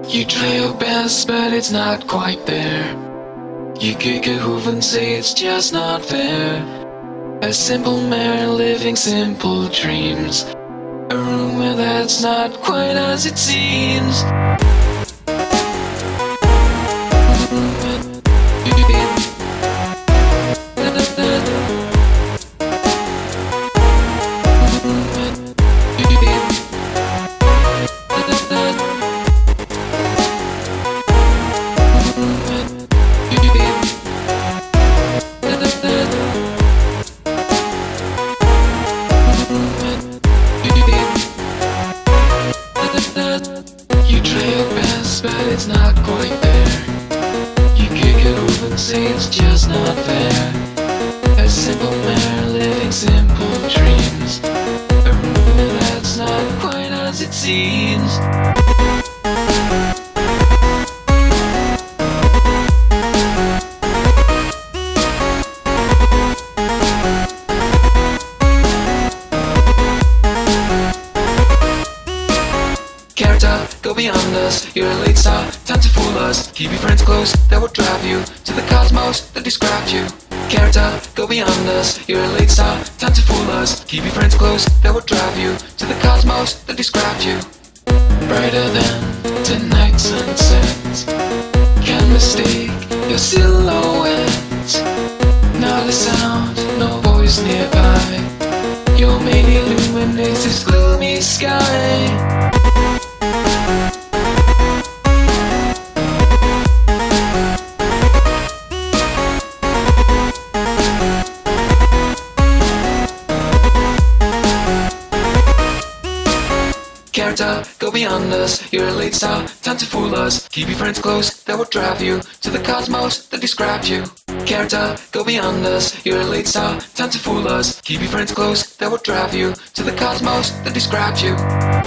You try your best, but it's not quite there. You kick a hoof and say it's just not fair. A simple man living simple dreams. A room where that's not quite as it seems. You try your best, but it's not quite there. You kick it over and say it's just not fair. A simple man living simple dreams. A room that's not quite as it seems. Character, go beyond us. You're a late star, time to fool us. Keep your friends close, that will drive you to the cosmos that described you. Character, go beyond us. You're a late star, time to fool us. Keep your friends close, that will drive you to the cosmos that described you. Brighter than tonight's sunset. Can't mistake your silhouette. Not a sound, no voice nearby. Your mate illuminates this gloomy sky. Character, go beyond us. You're a late star, time to fool us. Keep your friends close, that will drive you to the cosmos that described you. Character, go beyond us. You're a late star, time to fool us. Keep your friends close, that will drive you to the cosmos that described you.